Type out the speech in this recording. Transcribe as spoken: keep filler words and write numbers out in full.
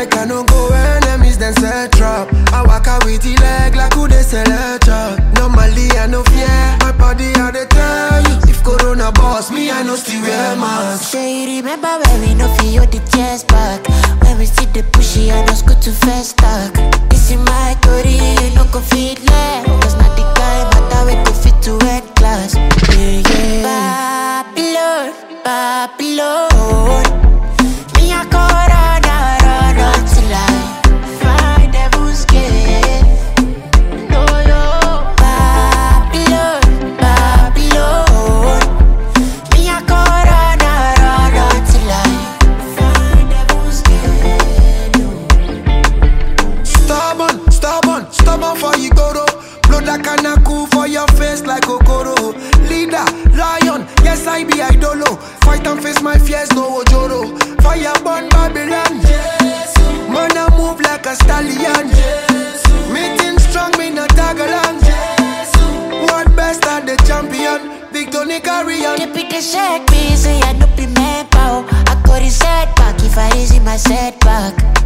make I no go enemies then set trap. I walk out with the leg like who they sell a truck. Normally I no fear, my body I dey tell you. If Corona boss me, I no still wear mask. Say you remember when we no feel the chest back. When we see the pushy, I no go to first talk. This is my story, you no go fit left. Cause not the guy matter we go fit to red class. Yeah, yeah. Babylon, Babylon. Me a corona, run until I find devil's gate. No, no. Babylon, Babylon. Me a corona, run until I find devil's gate. Stubborn, stubborn, stubborn for you go to. Blow that kinda cool for your face like Okoro. Leader, lion, yes I be idolo. Fight and face my fears, no ojoro. Fire burn Babylon, yes. Man I move like a stallion, yes. Meeting strong, me no tag along, yes. What best are the champion? Big Tony carry on. Keep it a shake me, say I no be man pow. I got it set back if I raise in my setback.